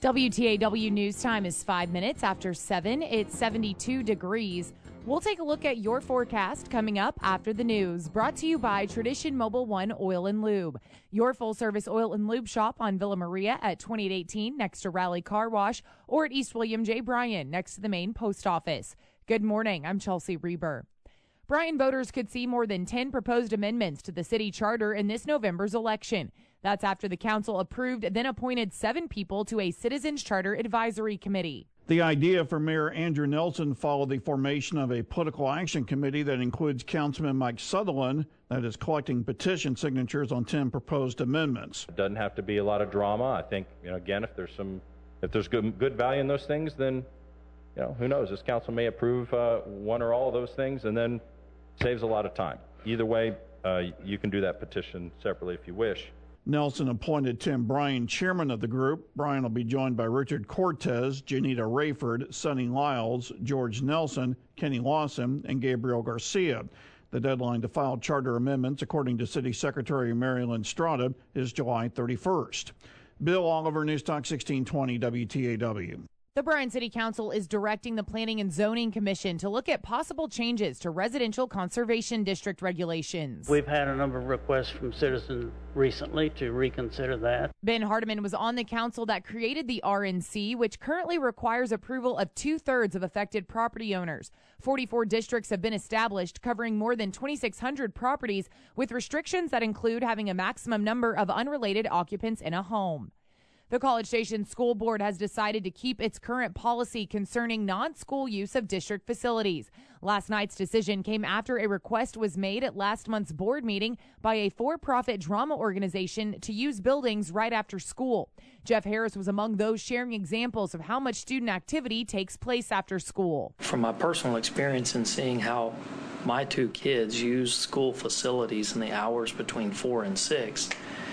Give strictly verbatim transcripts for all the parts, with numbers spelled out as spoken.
W T A W News Time is five minutes after seven. It's seventy-two degrees. We'll take a look at your forecast coming up after the news. Brought to you by Tradition Mobile One Oil and Lube. Your full-service oil and lube shop on Villa Maria at twenty-eight eighteen next to Raleigh Car Wash, or at East William J. Bryan next to the main post office. Good morning. I'm Chelsea Reber. Bryan voters could see more than ten proposed amendments to the city charter in this November's election. That's after the council approved, then appointed seven people to a Citizens Charter Advisory Committee. The idea for Mayor Andrew Nelson followed the formation of a political action committee that includes Councilman Mike Sutherland that is collecting petition signatures on ten proposed amendments. It doesn't have to be a lot of drama. I think, you know, again, if there's some, if there's good, good value in those things, then, you know, who knows? This council may approve uh, one or all of those things and then saves a lot of time. Either way, uh, you can do that petition separately if you wish. Nelson appointed Tim Bryan chairman of the group. Bryan will be joined by Richard Cortez, Janita Rayford, Sonny Lyles, George Nelson, Kenny Lawson, and Gabriel Garcia. The deadline to file charter amendments, according to City Secretary Marilyn Strada, is July thirty-first. Bill Oliver, News Talk sixteen twenty W T A W. The Bryan City Council is directing the Planning and Zoning Commission to look at possible changes to residential conservation district regulations. We've had a number of requests from citizens recently to reconsider that. Ben Hardiman was on the council that created the R N C, which currently requires approval of two-thirds of affected property owners. forty-four districts have been established, covering more than twenty-six hundred properties, with restrictions that include having a maximum number of unrelated occupants in a home. The College Station School Board has decided to keep its current policy concerning non-school use of district facilities. Last night's decision came after a request was made at last month's board meeting by a for-profit drama organization to use buildings right after school. Jeff Harris was among those sharing examples of how much student activity takes place after school. From my personal experience in seeing how my two kids use school facilities in the hours between four and six,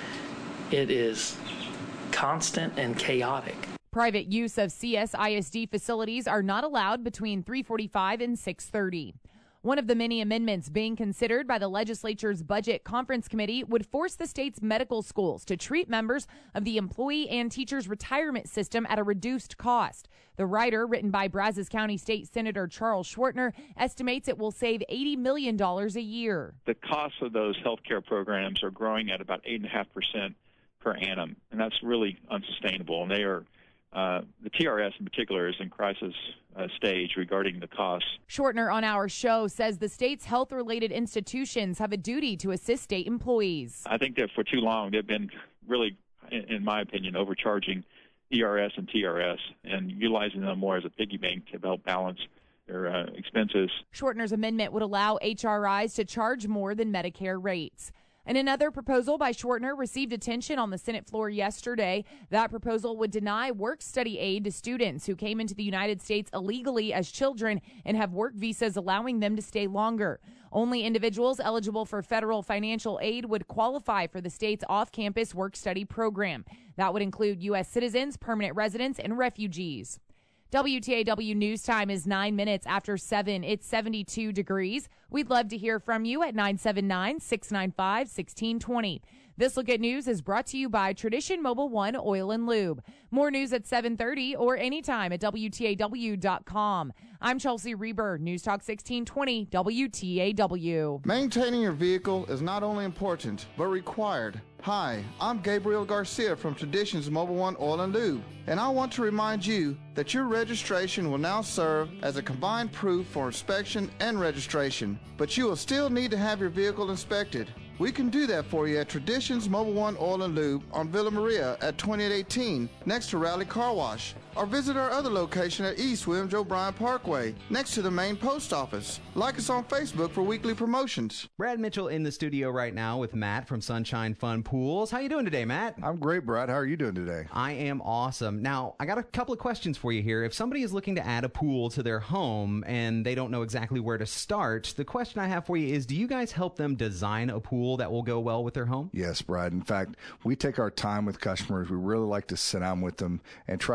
it is constant and chaotic. Private use of C S I S D facilities are not allowed between three forty-five and six thirty. One of the many amendments being considered by the legislature's Budget Conference Committee would force the state's medical schools to treat members of the employee and teachers retirement system at a reduced cost. The rider, written by Brazos County State Senator Charles Schwartner, estimates it will save eighty million dollars a year. The costs of those health care programs are growing at about eight point five percent per annum, and that's really unsustainable. And they are, uh, the T R S in particular is in crisis uh, stage regarding the costs. Schwartner on our show says the state's health-related institutions have a duty to assist state employees. I think that for too long they've been really, in, in my opinion, overcharging E R S and T R S and utilizing them more as a piggy bank to help balance their uh, expenses. Schwartner's amendment would allow H R Is to charge more than Medicare rates. And another proposal by Schwartner received attention on the Senate floor yesterday. That proposal would deny work-study aid to students who came into the United States illegally as children and have work visas allowing them to stay longer. Only individuals eligible for federal financial aid would qualify for the state's off-campus work-study program. That would include U S citizens, permanent residents, and refugees. W T A W News Time is nine minutes after seven. It's seventy-two degrees. We'd love to hear from you at nine seven nine, six nine five, one six two zero. This Look at News is brought to you by Tradition Mobile One Oil and Lube. More news at seven thirty or anytime at W T A W dot com. I'm Chelsea Reber, News Talk sixteen twenty W T A W. Maintaining your vehicle is not only important, but required. Hi, I'm Gabriel Garcia from Traditions Mobile One Oil and Lube, and I want to remind you that your registration will now serve as a combined proof for inspection and registration, but you will still need to have your vehicle inspected. We can do that for you at Traditions Mobile One Oil and Lube on Villa Maria at twenty-eight eighteen next to Raleigh Car Wash, or visit our other location at East William J. Bryan Parkway next to the main post office. Like us on Facebook for weekly promotions. Brad Mitchell in the studio right now with Matt from Sunshine Fun Pools. How you doing today, Matt? I'm great, Brad. How are you doing today? I am awesome. Now, I got a couple of questions for you here. If somebody is looking to add a pool to their home and they don't know exactly where to start, the question I have for you is, do you guys help them design a pool that will go well with their home? Yes, Brad. In fact, we take our time with customers. We really like to sit down with them and try to get a feel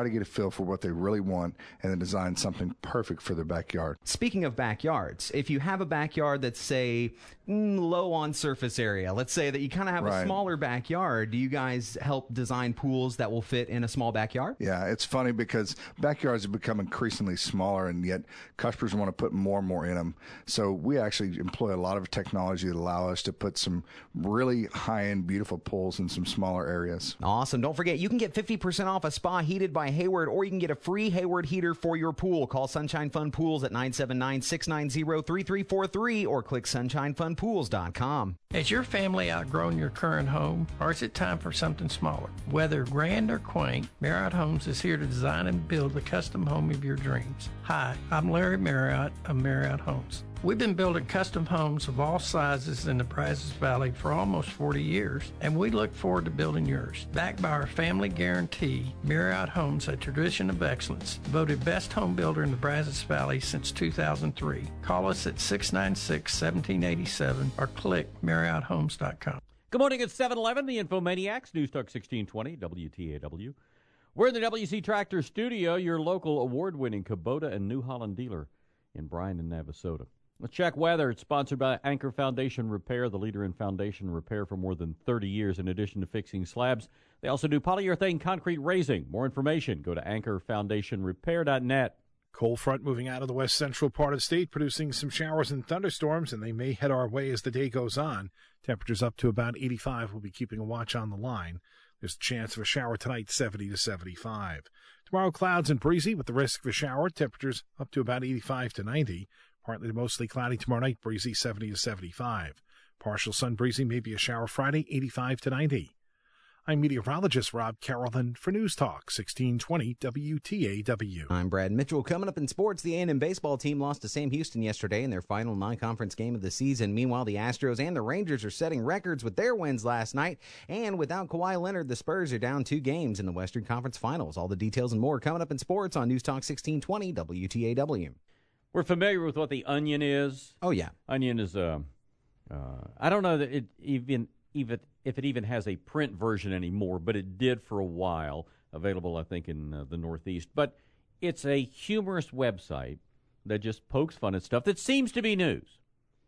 feel for what they really want and then design something perfect for their backyard. Speaking of backyards, if you have a backyard that's, say, mm, low on surface area, let's say that you kind of have Right. a smaller backyard, do you guys help design pools that will fit in a small backyard? Yeah, it's funny because backyards have become increasingly smaller, and yet customers want to put more and more in them. So we actually employ a lot of technology that allow us to put some really high-end, beautiful pools in some smaller areas. Awesome. Don't forget, you can get fifty percent off a spa heated by Hayward, or you can get a free Hayward heater for your pool. Call Sunshine Fun Pools at nine seven nine, six nine zero, three three four three or click sunshine fun pools dot com. Has your family outgrown your current home, or is it time for something smaller? Whether grand or quaint, Marriott Homes is here to design and build the custom home of your dreams. Hi, I'm Larry Marriott of Marriott Homes. We've been building custom homes of all sizes in the Brazos Valley for almost forty years, and we look forward to building yours. Backed by our family guarantee, Marriott Homes, a tradition of excellence, voted best home builder in the Brazos Valley since two thousand three. Call us at six nine six, one seven eight seven or click marriott homes dot com. Good morning, it's seven eleven, the Infomaniacs, News Talk sixteen twenty, W T A W. We're in the W C Tractor Studio, your local award-winning Kubota and New Holland dealer in Bryan and Navasota. Let's check weather. It's sponsored by Anchor Foundation Repair, the leader in foundation repair for more than thirty years. In addition to fixing slabs, they also do polyurethane concrete raising. More information, go to anchor foundation repair dot net. Cold front moving out of the west central part of the state, producing some showers and thunderstorms, and they may head our way as the day goes on. Temperatures up to about eighty-five. We'll be keeping a watch on the line. There's a chance of a shower tonight, seventy to seventy-five. Tomorrow, clouds and breezy with the risk of a shower. Temperatures up to about eighty-five to ninety. Partly to mostly cloudy tomorrow night, breezy seventy to seventy-five. Partial sun breezy, maybe a shower Friday, eighty-five to ninety. I'm meteorologist Rob Carrollton for News Talk sixteen twenty W T A W. I'm Brad Mitchell. Coming up in sports, the A and M baseball team lost to Sam Houston yesterday in their final non-conference game of the season. Meanwhile, the Astros and the Rangers are setting records with their wins last night. And without Kawhi Leonard, the Spurs are down two games in the Western Conference Finals. All the details and more coming up in sports on News Talk sixteen twenty W T A W. We're familiar with what the Onion is. Oh, yeah. Onion is a, uh, I don't know that it even, even if it even has a print version anymore, but it did for a while, available, I think, in uh, the Northeast. But it's a humorous website that just pokes fun at stuff that seems to be news.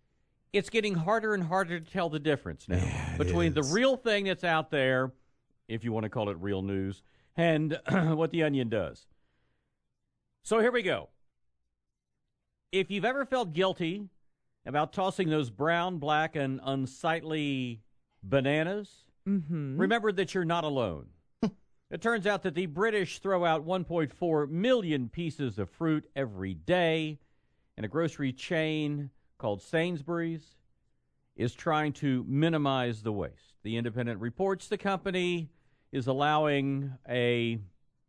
It's getting harder and harder to tell the difference now yeah, between the real thing that's out there, if you want to call it real news, and what the Onion does. So here we go. If you've ever felt guilty about tossing those brown, black, and unsightly bananas, Mm-hmm. remember that you're not alone. It turns out that the British throw out one point four million pieces of fruit every day, and a grocery chain called Sainsbury's is trying to minimize the waste. The Independent reports the company is allowing a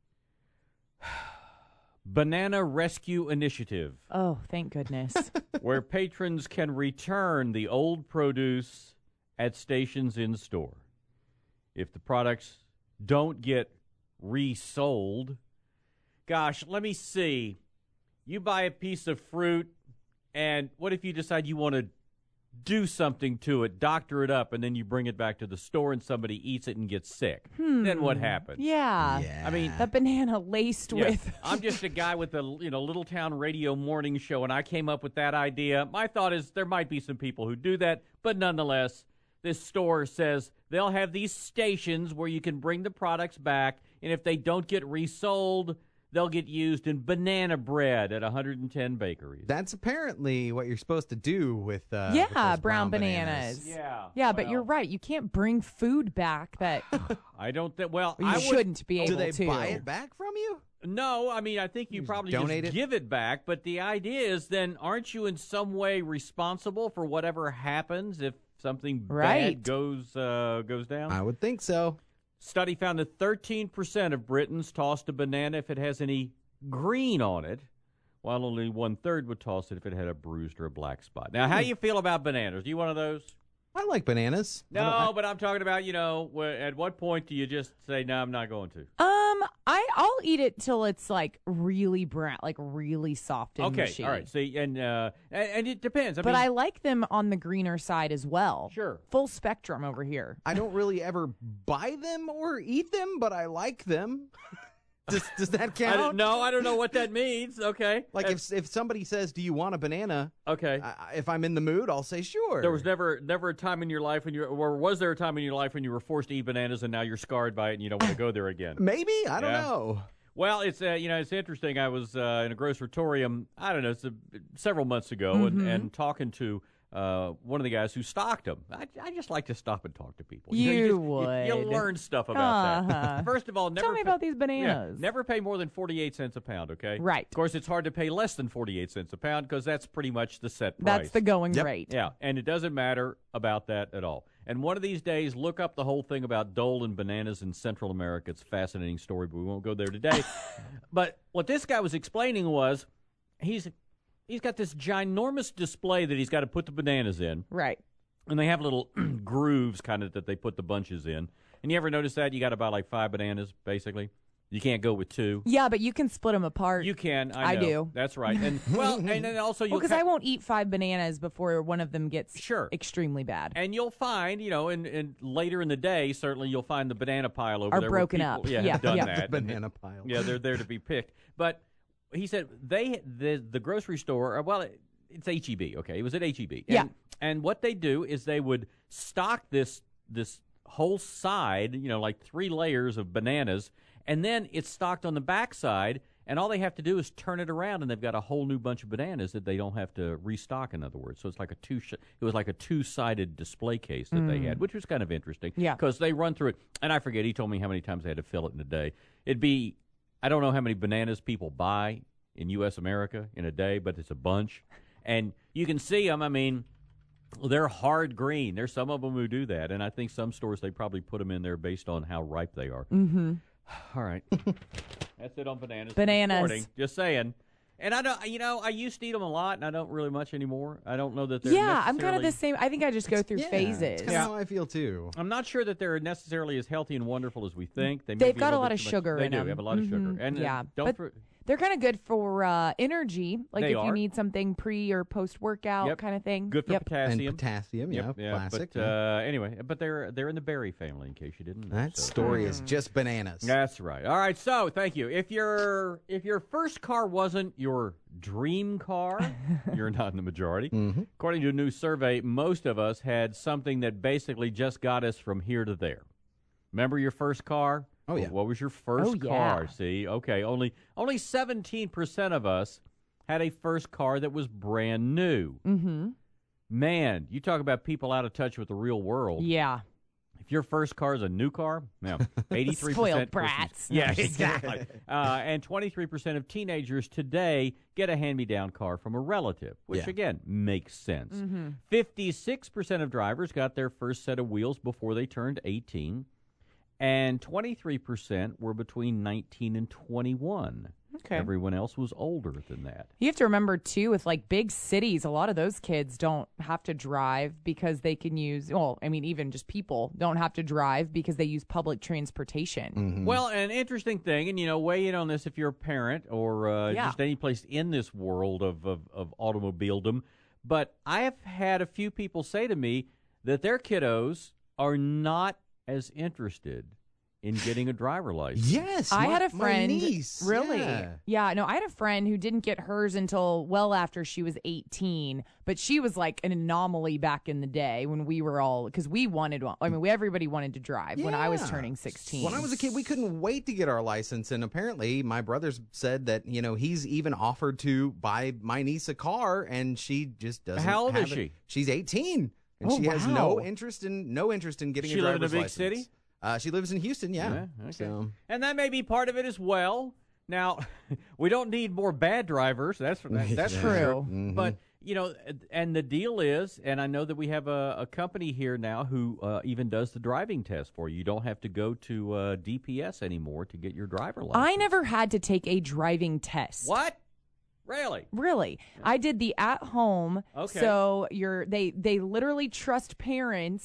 banana rescue initiative. Oh, thank goodness. Where patrons can return the old produce at stations in store. If the products don't get resold, gosh, let me see. You buy a piece of fruit, and what if you decide you want to do something to it, doctor it up, and then you bring it back to the store and somebody eats it and gets sick? Hmm. Then what happens? Yeah. Yeah. I mean, the banana laced yeah, with. I'm just a guy with a you know little town radio morning show, and I came up with that idea. My thought is there might be some people who do that, but nonetheless, this store says they'll have these stations where you can bring the products back, and if they don't get resold, they'll get used in banana bread at one hundred ten bakeries. That's apparently what you're supposed to do with uh, yeah, with those brown, brown bananas. bananas. Yeah. Yeah, but well, you're right. You can't bring food back that I don't think. Well, you I would, shouldn't be able Do they to. buy it back from you? No, I mean, I think you Just probably donate just it? give it back. But the idea is, then, aren't you in some way responsible for whatever happens if something Right. bad goes uh, goes down? I would think so. Study found that thirteen percent of Britons tossed a banana if it has any green on it, while only one-third would toss it if it had a bruised or a black spot. Now, how do you feel about bananas? Are you one of those? I like bananas. I don't- No, I- but I'm talking about, you know, wh- at what point do you just say, no, I'm not going to? Um, I I'll eat it till it's like really brown, like really soft and Okay, mushy. all right. See, and, uh, and, and it depends. I but mean, I like them on the greener side as well. Sure. Full spectrum over here. I don't really ever buy them or eat them, but I like them. Does, does that I count? don't, no, I don't know what that means. Okay. Like Uh, if if somebody says, "Do you want a banana?" Okay. I, if I'm in the mood, I'll say sure. There was never never a time in your life when you or was there a time in your life when you were forced to eat bananas and now you're scarred by it and you don't want to go there again? Maybe, I don't Yeah. know. Well, it's uh, you know it's interesting. I was uh, in a grocery-torium, I don't know, it's a, several months ago, Mm-hmm. and, and talking to uh, one of the guys who stocked them. I, I just like to stop and talk to people. You know, just- would. You, will learn stuff about Uh-huh. that. First of all, never Tell me pay- about these yeah, bananas. never pay more than forty-eight cents a pound. Okay, Right. Of course, it's hard to pay less than forty-eight cents a pound because that's pretty much the set price. That's the going Yep. rate. Yeah, and it doesn't matter about that at all. And one of these days, look up the whole thing about Dole and bananas in Central America. It's a fascinating story, but we won't go there today. But what this guy was explaining was he's he's got this ginormous display that he's got to put the bananas in. Right. And they have little grooves kind of that they put the bunches in. And you ever notice that? You got about like five bananas, basically. You can't go with two. Yeah, but you can split them apart. You can. I, I know. do. That's right. And well, and then also you Well, because I won't eat five bananas before one of them gets Sure. extremely bad. And you'll find, you know, and, and later in the day, certainly you'll find the banana pile over Are there. where broken people, up. Yeah, Yeah, have done yeah. that. The banana pile. Yeah, they're there to be picked. But he said they the the grocery store. Well, it, it's H E B. Okay, it was at H E B. And, Yeah. And what they do is they would stock this this whole side, you know, like three layers of bananas, and then it's stocked on the back side. And all they have to do is turn it around, and they've got a whole new bunch of bananas that they don't have to restock. In other words, so it's like a two. Sh- it was like a two-sided display case that they had, which was kind of interesting. Yeah. Because they run through it, and I forget. He told me how many times they had to fill it in a day. It'd be, I don't know how many bananas people buy in U S America in a day, but it's a bunch, and you can see them. I mean, they're hard green. There's some of them who do that, and I think some stores they probably put them in there based on how ripe they are. Mm-hmm. All right. That's it on bananas. Bananas. This morning. Just saying. And I don't, you know, I used to eat them a lot, and I don't really much anymore. I don't know that they're Yeah, I'm kind of the necessarily- same. I think I just go through Yeah, phases. That's kind of how I feel too. I'm not sure that they're necessarily as healthy and wonderful as we think. They may They've be got a little lot bit of too much- sugar They in do. them. They have a lot of sugar. Mhm. And uh, Yeah, don't but for, they're kind of good for uh, energy, like They if are. you need something pre or post workout Yep. kind of thing. good for Yep. potassium. And potassium, Yep, yeah, classic. But yeah. uh, anyway, but they're they're in the berry family, in case you didn't know. that so. story is just bananas. That's right. All right. So, thank you. If your if your first car wasn't your dream car, you're not in the majority. Mm-hmm. According to a new survey, most of us had something that basically just got us from here to there. Remember your first car? Oh, yeah. What was your first Oh, yeah. car? See, okay. Only only seventeen percent of us had a first car that was brand new. Mm-hmm. Man, you talk about people out of touch with the real world. Yeah. If your first car is a new car, now eighty-three percent Spoiled brats. Yeah, exactly. uh, and twenty-three percent of teenagers today get a hand-me-down car from a relative, which Yeah. again makes sense. Mm-hmm. fifty-six percent of drivers got their first set of wheels before they turned eighteen, and twenty-three percent were between nineteen and twenty-one. Okay. Everyone else was older than that. You have to remember, too, with like big cities, a lot of those kids don't have to drive because they can use, well, I mean, even just people don't have to drive because they use public transportation. Mm-hmm. Well, an interesting thing, and, you know, weigh in on this if you're a parent or uh, Yeah. just any place in this world of, of, of automobiledom. But I have had a few people say to me that their kiddos are not as interested in getting a driver license. Yes, I my- had a my friend, niece, really, yeah. yeah, no, I had a friend who didn't get hers until well after she was eighteen, but she was like an anomaly back in the day when we were all, because we wanted one. I mean, we, everybody wanted to drive when I was Yeah. turning sixteen. When I was a kid, we couldn't wait to get our license, and apparently my brothers said that, you know, he's even offered to buy my niece a car, and she just doesn't. How old have is it. she? She's eighteen, and Oh, she has wow. no interest in no interest in getting She a live in a driver's big license. city? Uh, she lives in Houston, yeah. Yeah, okay. So, And that may be part of it as well. Now, we don't need more bad drivers. That's that, that's Yeah. for sure. True. Mhm. But you know, and the deal is, and I know that we have a, a company here now who uh, even does the driving test for you. You don't have to go to uh, D P S anymore to get your driver license. I never had to take a driving test. What? Really? Really? I did the at home. Okay. So you're they they literally trust parents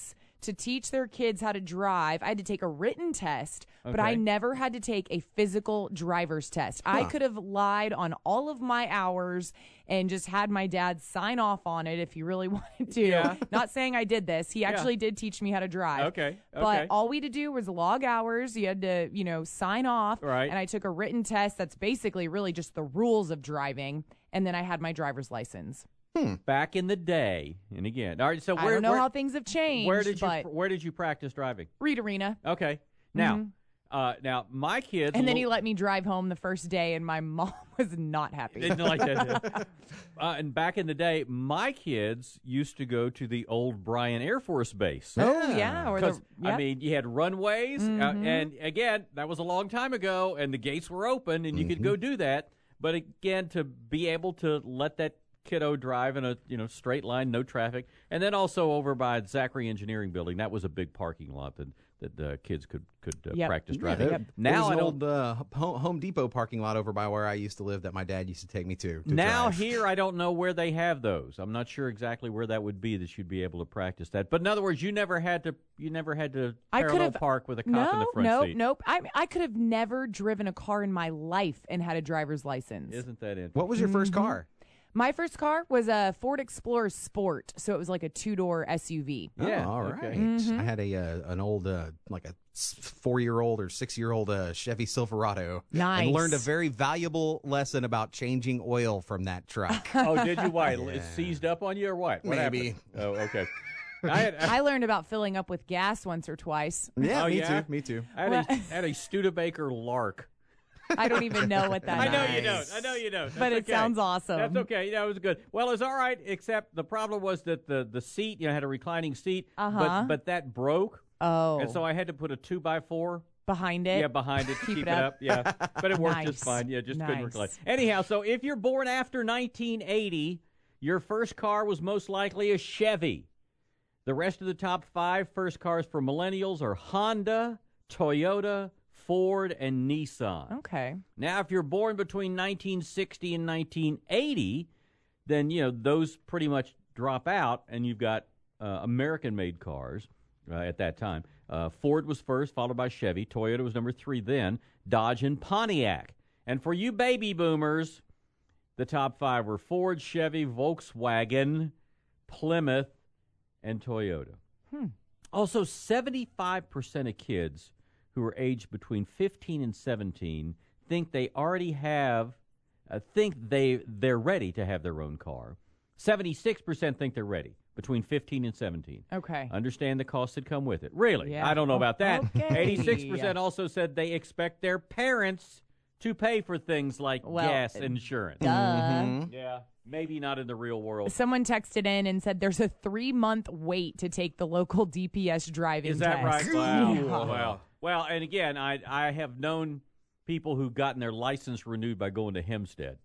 to teach their kids how to drive. I had to take a written test, but Okay. I never had to take a physical driver's test. I Huh. could have lied on all of my hours and just had my dad sign off on it if he really wanted to. Yeah. Not saying I did this. He Yeah. actually did teach me how to drive. Okay, But okay. all we had to do was log hours. You had to, you know, sign off. Right. And I took a written test that's basically really just the rules of driving. And then I had my driver's license. Back in the day, and again, all right. So I where, don't know where, how things have changed. where did you but where did you practice driving? Reed Arena. Okay, now, Mhm. uh, now my kids, And then lo- he let me drive home the first day, and my mom was not happy. Didn't like that. uh, and back in the day, my kids used to go to the old Bryan Air Force Base. Oh, yeah. Or the, 'Cause, I yep. mean, you had runways, uh, Mhm. and again, that was a long time ago, and the gates were open, and you could go do that. But again, to be able to let that kiddo drive in a you know straight line, no traffic, and then also over by Zachary Engineering Building, that was a big parking lot that that uh, kids could could uh, Yep. practice Yeah, driving. there- Now there was I an don't. old uh, Ho- Home Depot parking lot over by where I used to live that my dad used to take me to. to Now drive. here, I don't know where they have those. I'm not sure exactly where that would be that you'd be able to practice that. But in other words, you never had to. You never had to I could parallel have park with a cop no, in the front nope, seat. Nope, I I could have never driven a car in my life and had a driver's license. Isn't that interesting? What was your first Mhm. car? My first car was a Ford Explorer Sport, so it was like a two-door S U V. Yeah, all right. okay. Mhm. I had a uh, an old uh, like a s- four-year-old or six-year-old uh, Chevy Silverado. Nice. And learned a very valuable lesson about changing oil from that truck. Oh, did you? Why? Yeah. It seized up on you or what? What Maybe. happened? Oh, okay. I had, I learned about filling up with gas once or twice. Yeah, Oh, me yeah? too. Me too. I had, a, I had a Studebaker Lark. I don't even know what that I is. know you don't. I know you don't. That's But it okay. sounds awesome. That's okay. Yeah, it was good. Well, it was all right, except the problem was that the, the seat, you know, had a reclining seat, Uh-huh. but but that broke, Oh, and so I had to put a two by four behind it. yeah behind it to Keep keep, it it up. up. Yeah, but it worked Nice. just fine. Yeah, just couldn't Nice. recline. Anyhow, so if you're born after nineteen eighty, your first car was most likely a Chevy. The rest of the top five first cars for millennials are Honda, Toyota, Ford, and Nissan. Okay. Now, if you're born between nineteen sixty and nineteen eighty, then, you know, those pretty much drop out, and you've got uh, American-made cars uh, at that time. Uh, Ford was first, followed by Chevy. Toyota was number three then. Dodge and Pontiac. And for you baby boomers, the top five were Ford, Chevy, Volkswagen, Plymouth, and Toyota. Hmm. Also, seventy-five percent of kids who are aged between fifteen and seventeen think they already have, uh, think they, they're ready to have their own car. seventy-six percent think they're ready between fifteen and seventeen. Okay. Understand the costs that come with it. Really? Yeah. I don't know about that. Okay. eighty-six percent also said they expect their parents to pay for things like Well, gas insurance. Duh. Mhm. Yeah, maybe not in the real world. Someone texted in and said there's a three-month wait to take the local D P S driving Is that test. right? Wow. Yeah. Wow. Well, and again, I I have known people who've gotten their license renewed by going to Hempstead.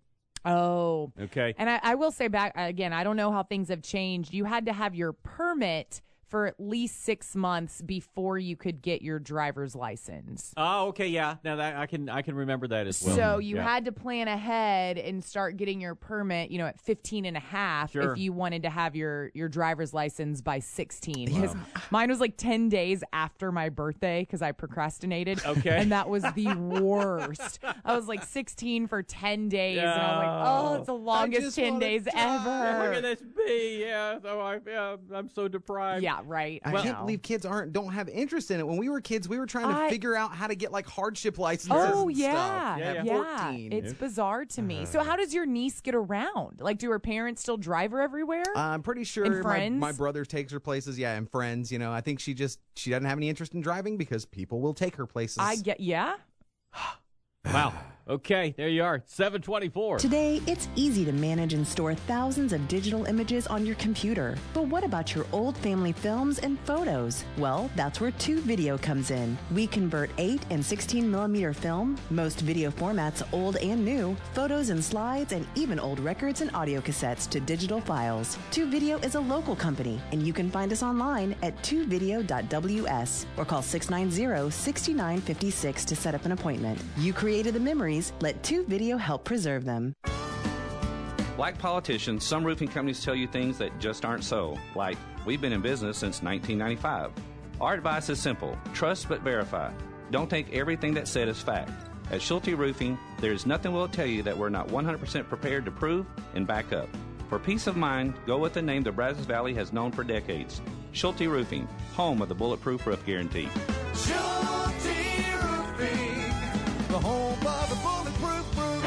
Oh. Okay. And I, I will say back again, I don't know how things have changed. You had to have your permit for at least six months before you could get your driver's license. Oh, okay, yeah. Now that I can I can remember that as well. So you Yeah. had to plan ahead and start getting your permit, you know, at fifteen and a half Sure. if you wanted to have your, your driver's license by sixteen. Because mine was like ten days after my birthday because I procrastinated. Okay. And that was the worst. I was like sixteen for ten days. And I'm like, oh, it's the longest just ten wanna days drive. ever. Look at this bee. Yeah. So I yeah, I'm so deprived. Yeah, right. I I can't know. believe kids aren't don't have interest in it. When we were kids, we were trying to I- figure out how to get like hardship licenses. Oh and yeah, stuff Yeah, at yeah. yeah. fourteen. It's bizarre to me. So how does your niece get around? Like, do her parents still drive her everywhere? I'm pretty sure And my, friends? my brother takes her places. Yeah, and friends. You know, I think she just she doesn't have any interest in driving because people will take her places. I get, yeah. Wow. Okay, there you are. seven twenty-four. Today, it's easy to manage and store thousands of digital images on your computer. But what about your old family films and photos? Well, that's where Two Video comes in. We convert eight and sixteen millimeter film, most video formats old and new, photos and slides, and even old records and audio cassettes to digital files. Two Video is a local company, and you can find us online at two video dot w s or call six nine zero, six nine five six to set up an appointment. You created the memories. Let Two Video help preserve them. Like politicians, some roofing companies tell you things that just aren't so. Like, we've been in business since nineteen ninety-five. Our advice is simple. Trust but verify. Don't take everything that's said as fact. At Schulte Roofing, there is nothing we'll tell you that we're not one hundred percent prepared to prove and back up. For peace of mind, go with the name the Brazos Valley has known for decades. Schulte Roofing, home of the Bulletproof Roof Guarantee. Schulte Roofing, the home of the Bulletproof Roof.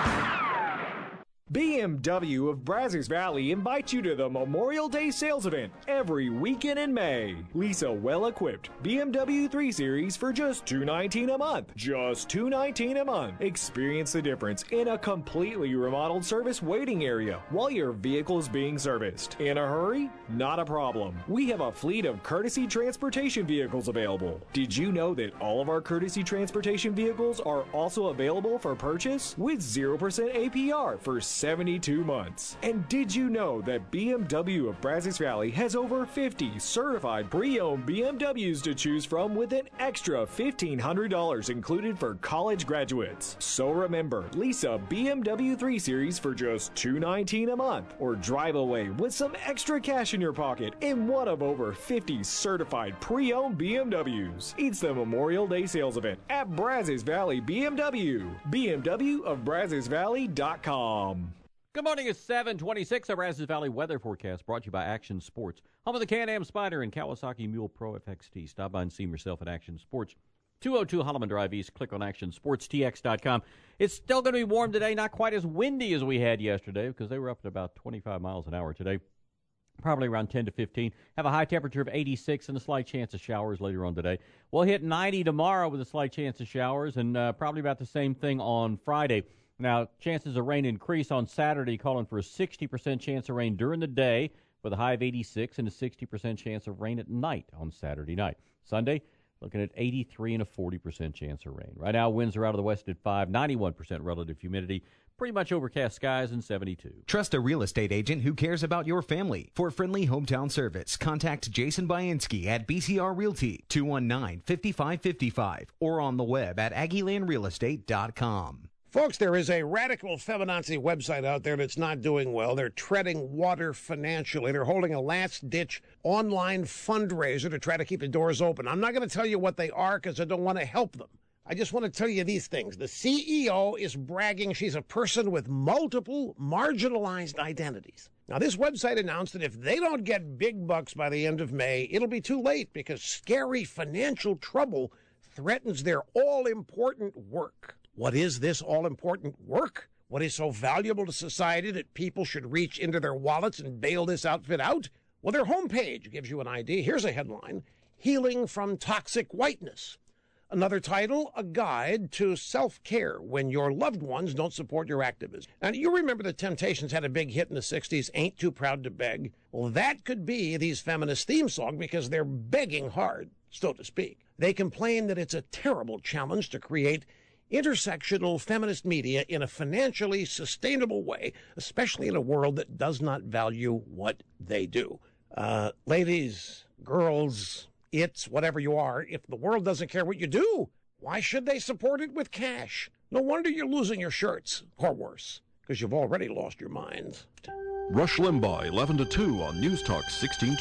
B M W of Brazos Valley invites you to the Memorial Day sales event every weekend in May. Lease a well-equipped B M W three series for just two hundred nineteen dollars a month. Just two hundred nineteen dollars a month. Experience the difference in a completely remodeled service waiting area while your vehicle is being serviced. In a hurry? Not a problem. We have a fleet of courtesy transportation vehicles available. Did you know that all of our courtesy transportation vehicles are also available for purchase with zero percent A P R for seventy-two months? And did you know that B M W of Brazos Valley has over fifty certified pre-owned B M Ws to choose from with an extra fifteen hundred dollars included for college graduates? So remember, lease a B M W three series for just two hundred nineteen dollars a month, or drive away with some extra cash in your pocket in one of over fifty certified pre-owned B M Ws. It's the Memorial Day sales event at Brazos Valley B M W. B M W of Brazos Valley dot com. Good morning, it's seven twenty-six. Our Brazos Valley weather forecast brought to you by Action Sports. Home of the Can-Am Spider and Kawasaki Mule Pro F X T. Stop by and see yourself at Action Sports. two oh two Holloman Drive East. Click on action sports t x dot com. It's still going to be warm today, not quite as windy as we had yesterday because they were up at about twenty-five miles an hour today. Probably around ten to fifteen. Have a high temperature of eighty-six and a slight chance of showers later on today. We'll hit ninety tomorrow with a slight chance of showers and uh, probably about the same thing on Friday. Now, chances of rain increase on Saturday, calling for a sixty percent chance of rain during the day with a high of eighty-six and a sixty percent chance of rain at night on Saturday night. Sunday, looking at eighty-three and a forty percent chance of rain. Right now, winds are out of the west at five, ninety-one percent relative humidity. Pretty much overcast skies and seventy-two. Trust a real estate agent who cares about your family. For friendly hometown service, contact Jason Bainski at B C R Realty, two one nine, five five five five, or on the web at aggie land real estate dot com. Folks, there is a radical feminazi website out there that's not doing well. They're treading water financially. They're holding a last-ditch online fundraiser to try to keep the doors open. I'm not going to tell you what they are because I don't want to help them. I just want to tell you these things. The C E O is bragging she's a person with multiple marginalized identities. Now, this website announced that if they don't get big bucks by the end of May, it'll be too late because scary financial trouble threatens their all-important work. What is this all-important work? What is so valuable to society that people should reach into their wallets and bail this outfit out? Well, their homepage gives you an idea. Here's a headline: Healing from Toxic Whiteness. Another title, A Guide to Self-Care When Your Loved Ones Don't Support Your Activism. Now, you remember the Temptations had a big hit in the sixties, Ain't Too Proud to Beg. Well, that could be these feminist theme song because they're begging hard, so to speak. They complain that it's a terrible challenge to create intersectional feminist media in a financially sustainable way, especially in a world that does not value what they do. Uh, ladies, girls, it's whatever you are, if the world doesn't care what you do, why should they support it with cash? No wonder you're losing your shirts, or worse, because you've already lost your minds. Rush Limbaugh, eleven to two on News Talk sixteen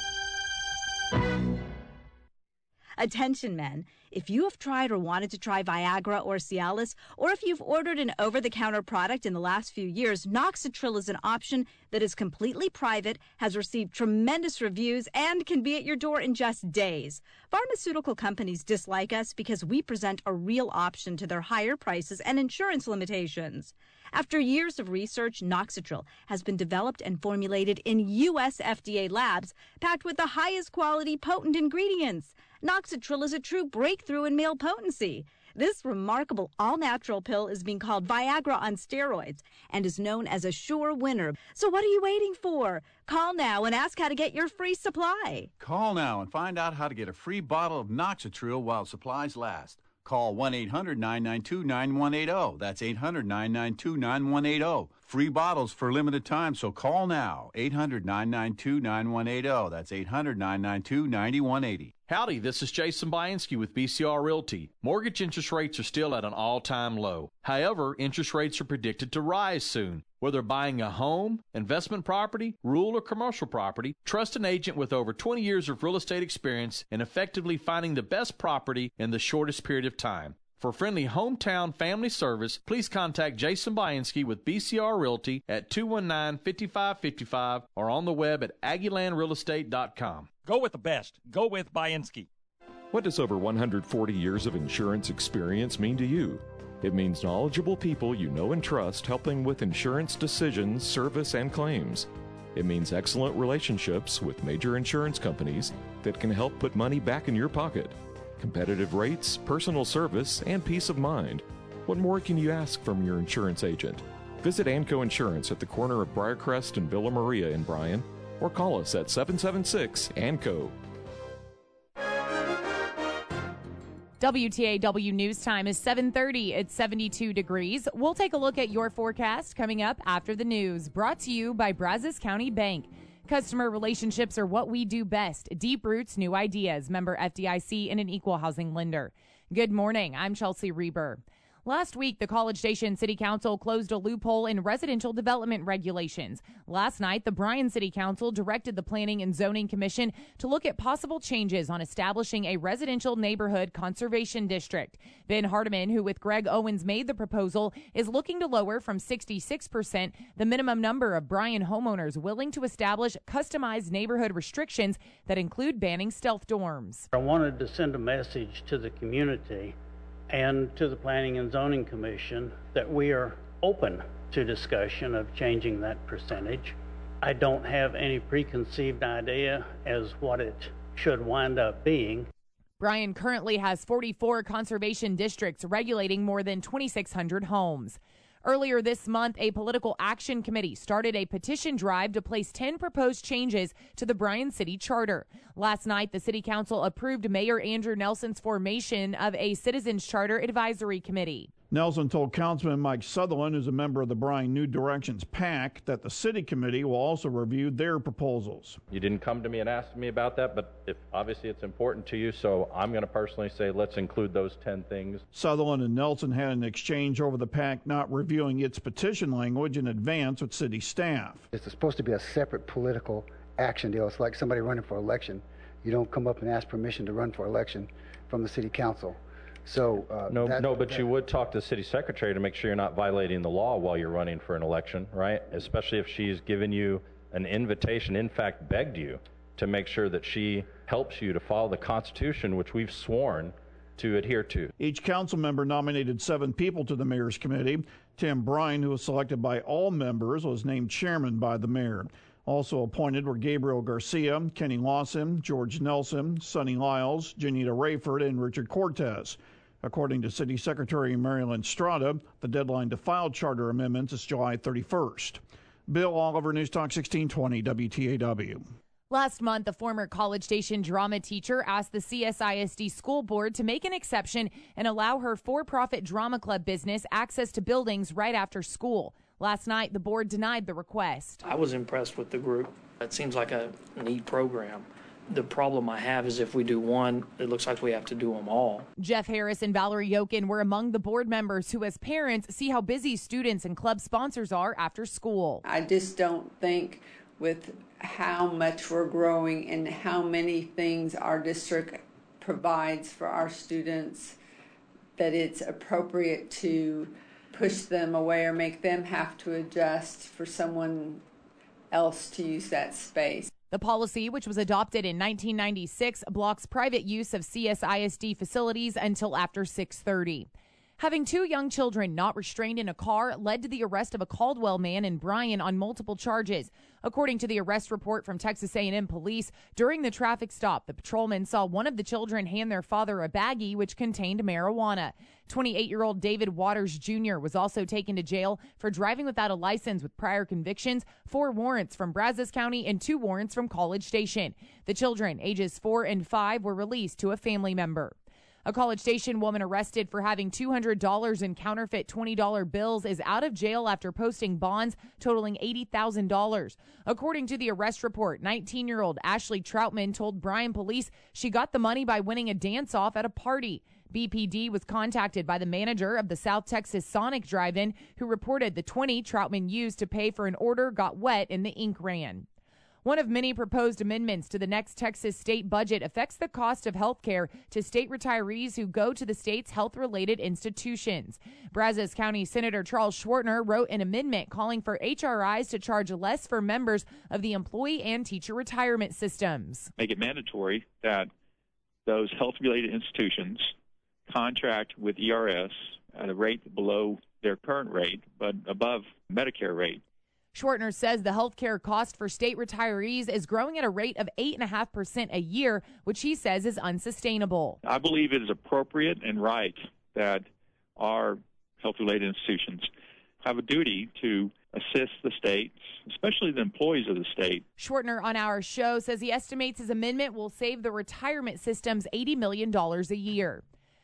twenty. Attention, men. If you have tried or wanted to try Viagra or Cialis, or if you've ordered an over-the-counter product in the last few years, Noxitril is an option that is completely private, has received tremendous reviews, and can be at your door in just days. Pharmaceutical companies dislike us because we present a real option to their higher prices and insurance limitations. After years of research, Noxitril has been developed and formulated in U S F D A labs, packed with the highest quality potent ingredients. Noxitril is a true breakthrough in male potency. This remarkable all-natural pill is being called Viagra on steroids and is known as a sure winner. So what are you waiting for? Call now and ask how to get your free supply. Call now and find out how to get a free bottle of Noxitril while supplies last. Call one eight hundred nine nine two nine one eight zero. That's eight hundred nine nine two nine one eight zero. Free bottles for limited time, so call now. eight hundred, nine nine two, nine one eight zero. That's eight hundred, nine nine two, nine one eight zero. Howdy, this is Jason Bianski with B C R Realty. Mortgage interest rates are still at an all-time low. However, interest rates are predicted to rise soon. Whether buying a home, investment property, rural or commercial property, trust an agent with over twenty years of real estate experience in effectively finding the best property in the shortest period of time. For friendly hometown family service, please contact Jason Bianski with B C R Realty at two one nine, five five five five or on the web at aggieland real estate dot com. Go with the best. Go with Bianski. What does over one hundred forty years of insurance experience mean to you? It means knowledgeable people you know and trust helping with insurance decisions, service, and claims. It means excellent relationships with major insurance companies that can help put money back in your pocket. Competitive rates, personal service, and peace of mind. What more can you ask from your insurance agent? Visit Anco Insurance at the corner of Briarcrest and Villa Maria in Bryan, or call us at seven seven six A N C O. W T A W News Time is seven thirty. It's seventy-two degrees. We'll take a look at your forecast coming up after the news. Brought to you by Brazos County Bank. Customer relationships are what we do best. Deep Roots, new ideas. Member F D I C and an equal housing lender. Good morning. I'm Chelsea Reber. Last week, the College Station City Council closed a loophole in residential development regulations. Last night, the Bryan City Council directed the Planning and Zoning Commission to look at possible changes on establishing a residential neighborhood conservation district. Ben Hardiman, who with Greg Owens made the proposal, is looking to lower from sixty-six percent the minimum number of Bryan homeowners willing to establish customized neighborhood restrictions that include banning stealth dorms. I wanted to send a message to the community and to the Planning and Zoning Commission that we are open to discussion of changing that percentage. I don't have any preconceived idea as what it should wind up being. Bryan currently has forty-four conservation districts regulating more than twenty-six hundred homes. Earlier this month, a political action committee started a petition drive to place ten proposed changes to the Bryan City Charter. Last night, the City Council approved Mayor Andrew Nelson's formation of a Citizens Charter Advisory Committee. Nelson told Councilman Mike Sutherland, who's a member of the Bryan New Directions PAC, that the city committee will also review their proposals. You didn't come to me and ask me about that, but if obviously it's important to you, so I'm going to personally say let's include those ten things. Sutherland and Nelson had an exchange over the PAC not reviewing its petition language in advance with city staff. It's supposed to be a separate political action deal. It's like somebody running for election. You don't come up and ask permission to run for election from the city council. So uh, no, that, no, but that, you would talk to the city secretary to make sure you're not violating the law while you're running for an election, right? Especially if she's given you an invitation, in fact, begged you to make sure that she helps you to follow the Constitution, which we've sworn to adhere to. Each council member nominated seven people to the mayor's committee. Tim Bryan, who was selected by all members, was named chairman by the mayor. Also appointed were Gabriel Garcia, Kenny Lawson, George Nelson, Sonny Lyles, Janita Rayford, and Richard Cortez. According to City Secretary Marilyn Strada, the deadline to file charter amendments is July thirty-first. Bill Oliver, News Talk sixteen twenty W T A W. Last month, a former College Station drama teacher asked the C S I S D school board to make an exception and allow her for-profit drama club business access to buildings right after school. Last night, the board denied the request. I was impressed with the group. It seems like a neat program. The problem I have is if we do one, it looks like we have to do them all. Jeff Harris and Valerie Yokin were among the board members who, as parents, see how busy students and club sponsors are after school. I just don't think with how much we're growing and how many things our district provides for our students that it's appropriate to push them away or make them have to adjust for someone else to use that space. The policy, which was adopted in nineteen ninety-six, blocks private use of C S I S D facilities until after six thirty. Having two young children not restrained in a car led to the arrest of a Caldwell man in Bryan on multiple charges. According to the arrest report from Texas A and M police, during the traffic stop, the patrolman saw one of the children hand their father a baggie which contained marijuana. twenty-eight-year-old David Waters Junior was also taken to jail for driving without a license with prior convictions, four warrants from Brazos County and two warrants from College Station. The children, ages four and five, were released to a family member. A College Station woman arrested for having two hundred dollars in counterfeit twenty dollar bills is out of jail after posting bonds totaling eighty thousand dollars. According to the arrest report, nineteen-year-old Ashley Troutman told Bryan police she got the money by winning a dance-off at a party. B P D was contacted by the manager of the South Texas Sonic Drive-In, who reported the twenty Troutman used to pay for an order got wet and the ink ran. One of many proposed amendments to the next Texas state budget affects the cost of health care to state retirees who go to the state's health-related institutions. Brazos County Senator Charles Schwartner wrote an amendment calling for H R Is to charge less for members of the employee and teacher retirement systems. Make it mandatory that those health-related institutions contract with E R S at a rate below their current rate, but above Medicare rate. Schwartner says the health care cost for state retirees is growing at a rate of eight point five percent a year, which he says is unsustainable. I believe it is appropriate and right that our health-related institutions have a duty to assist the states, especially the employees of the state. Schwartner on our show says he estimates his amendment will save the retirement systems eighty million dollars a year.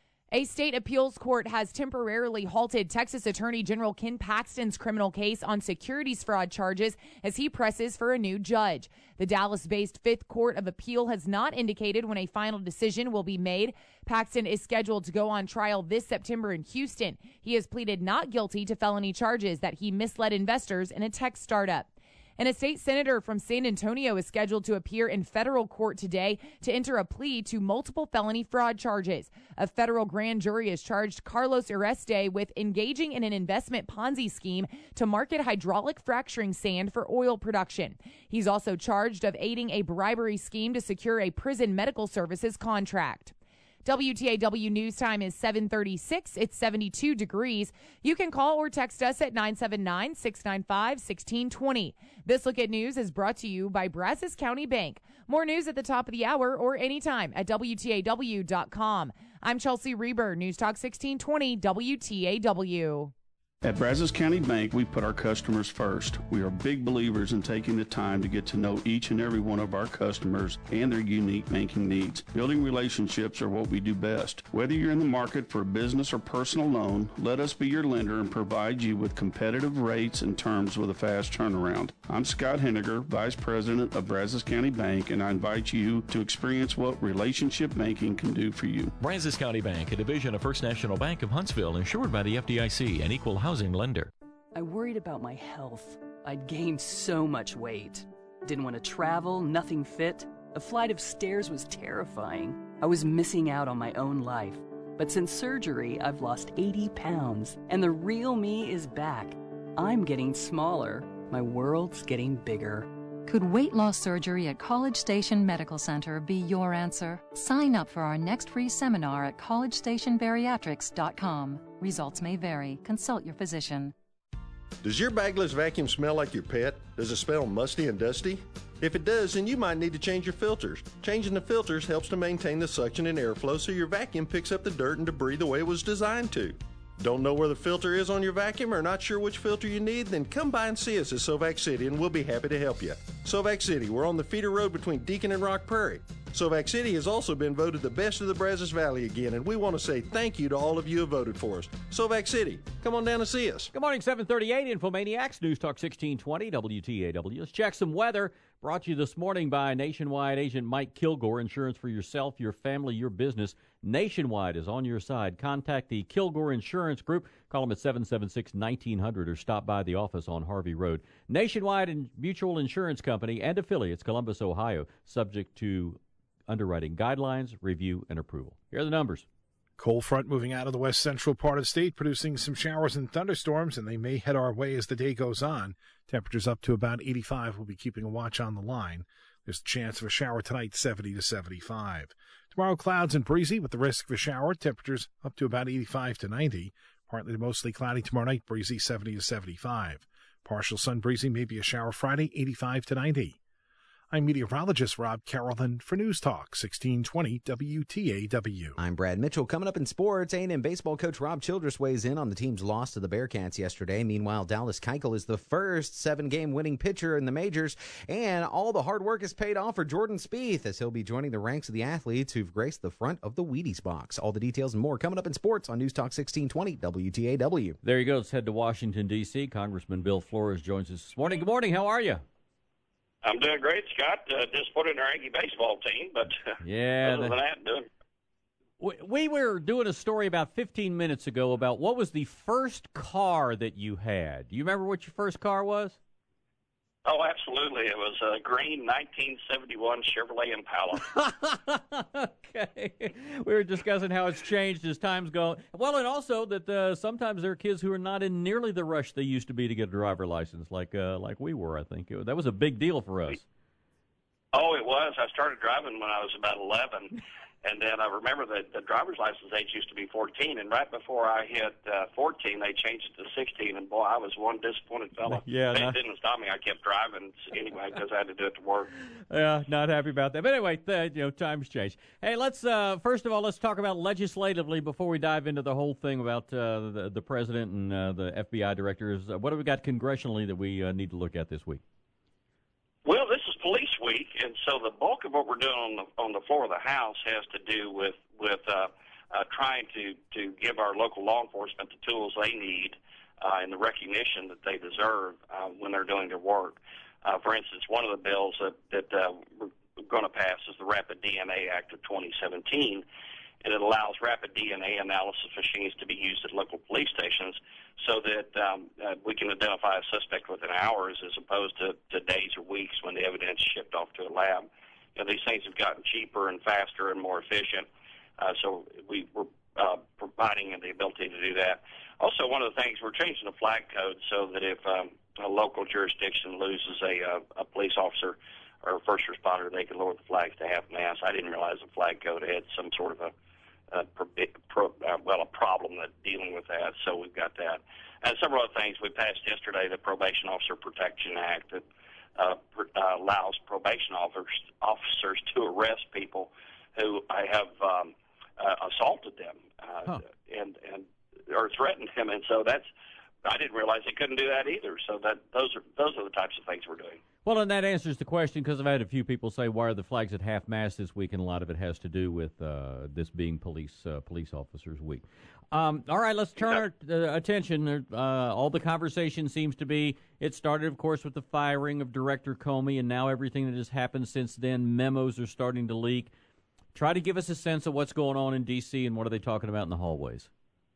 A state appeals court has temporarily halted Texas Attorney General Ken Paxton's criminal case on securities fraud charges as he presses for a new judge. The Dallas-based Fifth Court of Appeal has not indicated when a final decision will be made. Paxton is scheduled to go on trial this September in Houston. He has pleaded not guilty to felony charges that he misled investors in a tech startup. And a state senator from San Antonio is scheduled to appear in federal court today to enter a plea to multiple felony fraud charges. A federal grand jury has charged Carlos Ureste with engaging in an investment Ponzi scheme to market hydraulic fracturing sand for oil production. He's also charged of aiding a bribery scheme to secure a prison medical services contract. W T A W News Time is seven thirty-six. It's seventy-two degrees. You can call or text us at nine seven nine, six nine five, one six two zero. This Look at News is brought to you by Brazos County Bank. More news at the top of the hour or anytime at W T A W dot com. I'm Chelsea Reber, News Talk sixteen twenty W T A W. At Brazos County Bank, we put our customers first. We are big believers in taking the time to get to know each and every one of our customers and their unique banking needs. Building relationships are what we do best. Whether you're in the market for a business or personal loan, let us be your lender and provide you with competitive rates and terms with a fast turnaround. I'm Scott Henniger, Vice President of Brazos County Bank, and I invite you to experience what relationship banking can do for you. Brazos County Bank, a division of First National Bank of Huntsville, insured by the F D I C, an equal housing lender. I worried about my health. I'd gained so much weight. Didn't want to travel, nothing fit. A flight of stairs was terrifying. I was missing out on my own life. But since surgery, I've lost eighty pounds, and the real me is back. I'm getting smaller. My world's getting bigger. Could weight loss surgery at College Station Medical Center be your answer? Sign up for our next free seminar at college station bariatrics dot com. Results may vary. Consult your physician. Does your bagless vacuum smell like your pet? Does it smell musty and dusty? If it does, then you might need to change your filters. Changing the filters helps to maintain the suction and airflow so your vacuum picks up the dirt and debris the way it was designed to. Don't know where the filter is on your vacuum or not sure which filter you need? Then come by and see us at Sovac City and we'll be happy to help you. Sovac City, we're on the feeder road between Deacon and Rock Prairie. Sovac City has also been voted the best of the Brazos Valley again, and we want to say thank you to all of you who voted for us. Sovac City, come on down and see us. Good morning, seven thirty-eight, Infomaniacs, News Talk sixteen twenty, W T A W. Let's check some weather. Brought to you this morning by Nationwide agent Mike Kilgore. Insurance for yourself, your family, your business. Nationwide is on your side. Contact the Kilgore Insurance Group. Call them at seven seven six, one nine zero zero or stop by the office on Harvey Road. Nationwide Mutual Insurance Company and affiliates, Columbus, Ohio, subject to underwriting guidelines, review, and approval. Here are the numbers. Cold front moving out of the west central part of the state, producing some showers and thunderstorms, and they may head our way as the day goes on. Temperatures up to about eighty-five. We'll be keeping a watch on the line. There's a chance of a shower tonight, seventy to seventy-five. Tomorrow, clouds and breezy with the risk of a shower. Temperatures up to about eighty-five to ninety. Partly to mostly cloudy tomorrow night, breezy, seventy to seventy-five. Partial sun breezy, maybe a shower Friday, eighty-five to ninety. I'm meteorologist Rob Carrollton for News Talk sixteen twenty W T A W. I'm Brad Mitchell. Coming up in sports, A and M baseball coach Rob Childress weighs in on the team's loss to the Bearcats yesterday. Meanwhile, Dallas Keuchel is the first seven-game winning pitcher in the majors, and all the hard work has paid off for Jordan Spieth as he'll be joining the ranks of the athletes who've graced the front of the Wheaties box. All the details and more coming up in sports on News Talk sixteen twenty W T A W. There you go. Let's head to Washington, D C Congressman Bill Flores joins us this morning. Good morning. How are you? I'm doing great, Scott. Uh, disappointed in our Aggie baseball team, but yeah, other than that, doing. We, we were doing a story about fifteen minutes ago about what was the first car that you had. Do you remember what your first car was? Oh, absolutely. It was a green nineteen seventy-one Chevrolet Impala. Okay. We were discussing how it's changed as time's gone. Well, and also that uh, sometimes there are kids who are not in nearly the rush they used to be to get a driver license, like uh, like we were, I think. It, that was a big deal for us. Oh, it was. I started driving when I was about eleven. And then I remember that the driver's license age used to be fourteen, and right before I hit uh, fourteen, they changed it to sixteen, and boy, I was one disappointed fella. Yeah, It not... didn't stop me. I kept driving anyway because I had to do it to work. Yeah, not happy about that. But anyway, th- you know, times change. Hey, let's, uh, first of all, let's talk about legislatively before we dive into the whole thing about uh, the, the president and uh, the F B I directors. Uh, what have we got congressionally that we uh, need to look at this week? Well, this is Police Week, and so the bulk of what we're doing on the on the floor of the House has to do with with uh, uh, trying to to give our local law enforcement the tools they need uh, and the recognition that they deserve uh, when they're doing their work. Uh, for instance, one of the bills that that uh, we're going to pass is the Rapid D N A Act of twenty seventeen. And it allows rapid D N A analysis machines to be used at local police stations so that um, uh, we can identify a suspect within hours as opposed to, to days or weeks when the evidence is shipped off to a lab. You know, these things have gotten cheaper and faster and more efficient, uh, so we, we're uh, providing the ability to do that. Also, one of the things, we're changing the flag code so that if um, a local jurisdiction loses a, uh, a police officer or a first responder, they can lower the flags to half-mast. I didn't realize the flag code had some sort of a Uh, pro, pro, uh, well, a problem that dealing with that, so we've got that. And several other things we passed yesterday, the Probation Officer Protection Act that uh, pr- uh, allows probation officers, officers to arrest people who have um, uh, assaulted them uh, huh. and, and or threatened them, and so that's, I didn't realize they couldn't do that either. So that those are those are the types of things we're doing. Well, and that answers the question, because I've had a few people say, why are the flags at half-mast this week? And a lot of it has to do with uh, this being police uh, police officers week. Um, all right, let's turn our uh, attention. Uh, all the conversation seems to be, it started, of course, with the firing of Director Comey, and now everything that has happened since then, memos are starting to leak. Try to give us a sense of what's going on in D C and what are they talking about in the hallways.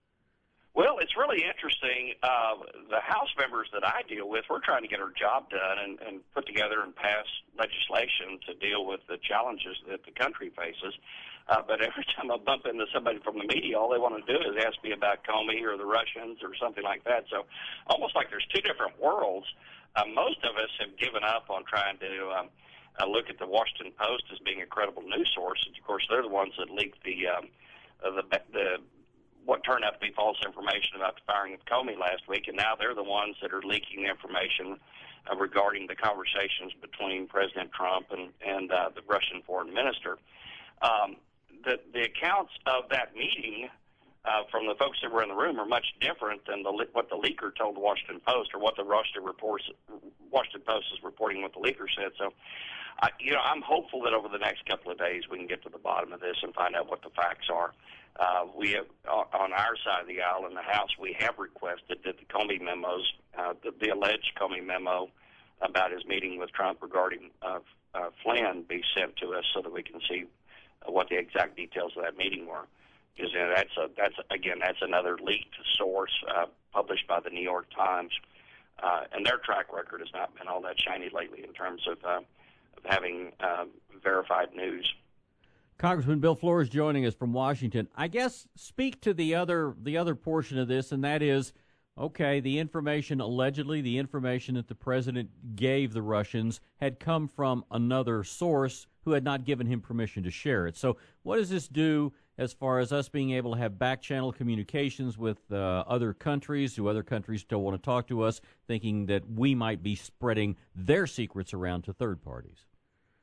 Well, it's really interesting. Uh, the House members that I deal with, we're trying to get our job done and, and put together and pass legislation to deal with the challenges that the country faces. Uh, but every time I bump into somebody from the media, all they want to do is ask me about Comey or the Russians or something like that. So almost like there's two different worlds. Uh, most of us have given up on trying to um, uh, look at the Washington Post as being a credible news source. And, of course, they're the ones that leaked the um, uh, the, the what turned out to be false information about the firing of Comey last week, and now they're the ones that are leaking the information uh, regarding the conversations between President Trump and, and uh, the Russian foreign minister. Um, the, the accounts of that meeting uh, from the folks that were in the room are much different than the, what the leaker told the Washington Post or what the Washington, reports, Washington Post is reporting what the leaker said. So, I, you know, I'm hopeful that over the next couple of days we can get to the bottom of this and find out what the facts are. Uh, we have, on our side of the aisle in the House, we have requested that the Comey memos, uh, the, the alleged Comey memo about his meeting with Trump regarding uh, uh, Flynn be sent to us so that we can see uh, what the exact details of that meeting were. Because you know, that's, a, that's again, that's another leaked source uh, published by the New York Times. Uh, and their track record has not been all that shiny lately in terms of, uh, of having uh, verified news. Congressman Bill Flores joining us from Washington. I guess speak to the other the other portion of this, and that is, okay, the information, allegedly the information that the president gave the Russians had come from another source who had not given him permission to share it. So what does this do as far as us being able to have back-channel communications with uh, other countries, who other countries don't want to talk to us, thinking that we might be spreading their secrets around to third parties?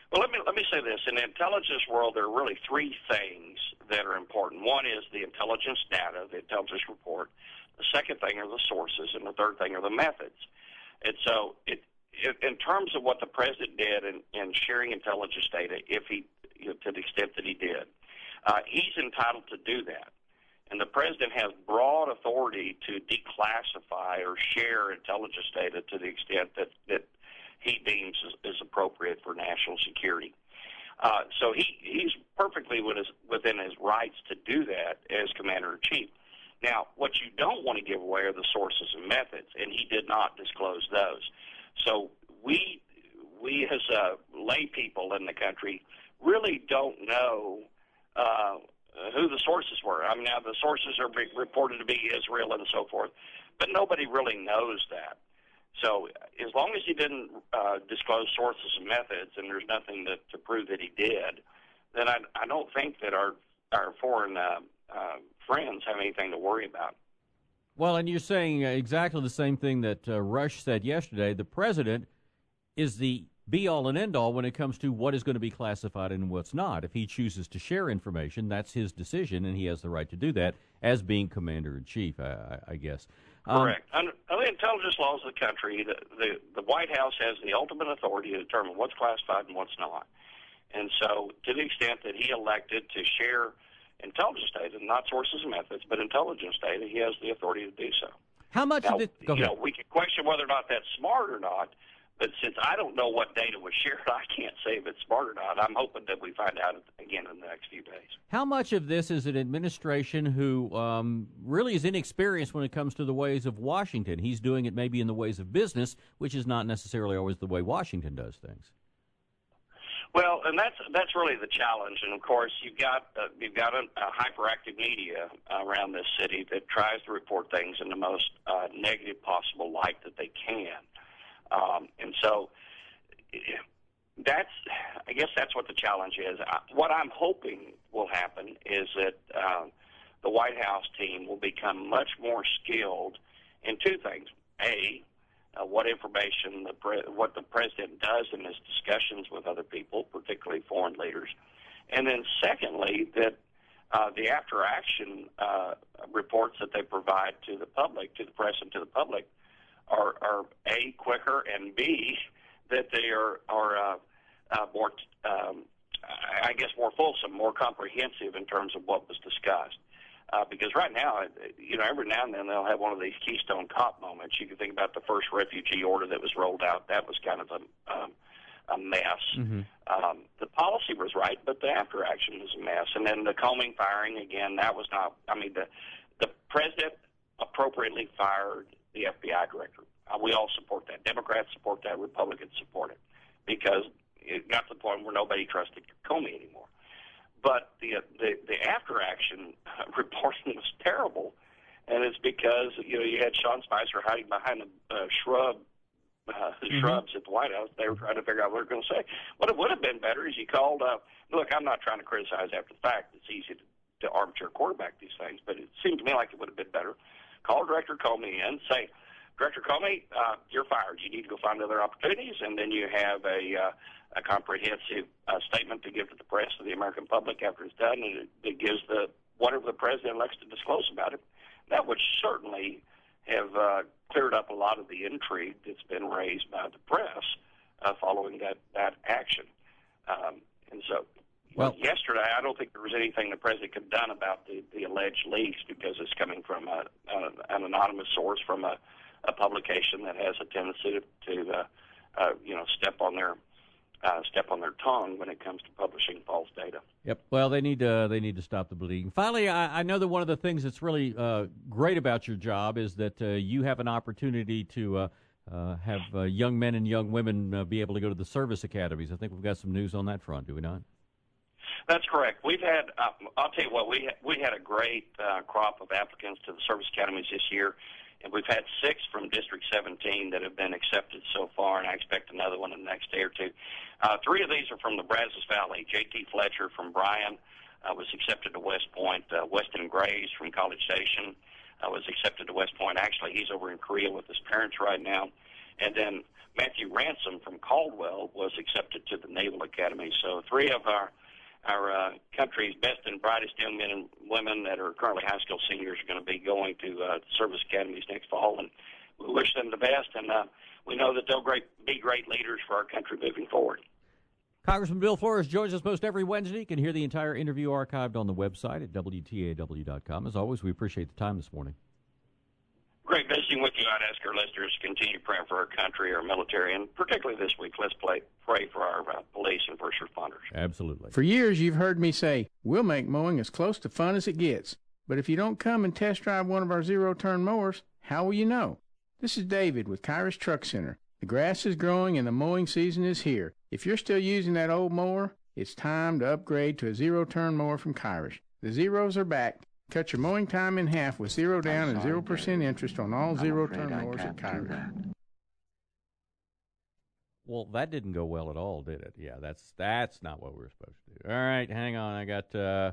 Well, let me let me say this. In the intelligence world, there are really three things that are important. One is the intelligence data, the intelligence report. The second thing are the sources, and the third thing are the methods. And so, it, it, in terms of what the president did in, in sharing intelligence data, if he, you know, to the extent that he did, uh, he's entitled to do that. And the president has broad authority to declassify or share intelligence data to the extent that, that he deems is, is appropriate for national security. Uh, so he, he's perfectly with his, within his rights to do that as commander-in-chief. Now, what you don't want to give away are the sources and methods, and he did not disclose those. So we, we as uh, lay people in the country really don't know uh, who the sources were. I mean, now the sources are be reported to be Israel and so forth, but nobody really knows that. So as long as he didn't uh, disclose sources and methods, and there's nothing to, to prove that he did, then I, I don't think that our our foreign uh, uh, friends have anything to worry about. Well, and you're saying exactly the same thing that uh, Rush said yesterday. The president is the be-all and end-all when it comes to what is going to be classified and what's not. If he chooses to share information, that's his decision, and he has the right to do that as being commander-in-chief, I, I, I guess. Um, Correct. Under, under the intelligence laws of the country, the, the, the White House has the ultimate authority to determine what's classified and what's not. And so to the extent that he elected to share intelligence data, not sources and methods, but intelligence data, he has the authority to do so. How much now, of it? Go you ahead. know, we can question whether or not that's smart or not, but since I don't know what data was shared, I can't say if it's smart or not. I'm hoping that we find out again in the next few days. How much of this is an administration who um, really is inexperienced when it comes to the ways of Washington? He's doing it maybe in the ways of business, which is not necessarily always the way Washington does things. Well, and that's that's really the challenge. And of course, you've got uh, you've got a, a hyperactive media uh, around this city that tries to report things in the most uh, negative possible light that they can. Um, and so that's, I guess that's what the challenge is. I, what I'm hoping will happen is that uh, the White House team will become much more skilled in two things. A, uh, what information, the pre- what the president does in his discussions with other people, particularly foreign leaders. And then secondly, that uh, the after-action uh, reports that they provide to the public, to the press and to the public, Are, are A, quicker, and B, that they are, are uh, uh, more, um, I guess, more fulsome, more comprehensive in terms of what was discussed. Uh, because right now, you know, every now and then they'll have one of these Keystone Cop moments. You can think about the first refugee order that was rolled out. That was kind of a, um, a mess. Mm-hmm. Um, the policy was right, but the after action was a mess. And then the Comey firing, again, that was not, I mean, the, the president appropriately fired the F B I director. Uh, we all support that. Democrats support that. Republicans support it because it got to the point where nobody trusted Comey anymore. But the the, the after action reporting was terrible, and it's because you know you had Sean Spicer hiding behind a uh, shrub, uh, mm-hmm. shrubs at the White House. They were trying to figure out what they were going to say. What it would have been better is you called up. Look, I'm not trying to criticize after the fact. It's easy to, to armchair quarterback these things, but it seemed to me like it would have been better. Call Director Comey in, say, Director Comey, uh, you're fired. You need to go find other opportunities, and then you have a, uh, a comprehensive uh, statement to give to the press, to the American public after it's done, and it, it gives the whatever the president elects to disclose about it. That would certainly have uh, cleared up a lot of the intrigue that's been raised by the press uh, following that, that action. Um, and so Well, yesterday, I don't think there was anything the president could have done about the, the alleged leaks because it's coming from a, a, an anonymous source from a, a publication that has a tendency to, to uh, uh, you know, step on their uh, step on their tongue when it comes to publishing false data. Yep. Well, they need to they need to stop the bleeding. Finally, I, I know that one of the things that's really uh, great about your job is that uh, you have an opportunity to uh, uh, have uh, young men and young women uh, be able to go to the service academies. I think we've got some news on that front, do we not? That's correct. We've had, uh, I'll tell you what, we we had a great uh, crop of applicants to the service academies this year, and we've had six from District seventeen that have been accepted so far, and I expect another one in the next day or two. Uh, three of these are from the Brazos Valley. J T Fletcher from Bryan uh, was accepted to West Point. Uh, Weston Graves from College Station uh, was accepted to West Point. Actually, he's over in Korea with his parents right now. And then Matthew Ransom from Caldwell was accepted to the Naval Academy. So three of our our uh, country's best and brightest young men and women that are currently high school seniors are going to be going to uh, service academies next fall, and we wish them the best, and uh, we know that they'll great, be great leaders for our country moving forward. Congressman Bill Flores joins us most every Wednesday. You can hear the entire interview archived on the website at W T A W dot com. As always, we appreciate the time this morning. Great visiting with you. I'd ask our listeners to continue praying for our country, our military, and particularly this week, let's play, pray for our uh, police and first responders. Absolutely. For years, you've heard me say, we'll make mowing as close to fun as it gets. But if you don't come and test drive one of our zero-turn mowers, how will you know? This is David with Kyrus Truck Center. The grass is growing and the mowing season is here. If you're still using that old mower, it's time to upgrade to a zero-turn mower from Kyrus. The zeros are back. Cut your mowing time in half with zero down and zero percent interest on all zero-turn mowers at Kyrus. Well, that didn't go well at all, did it? Yeah, that's that's not what we were supposed to do. All right, hang on. I got uh,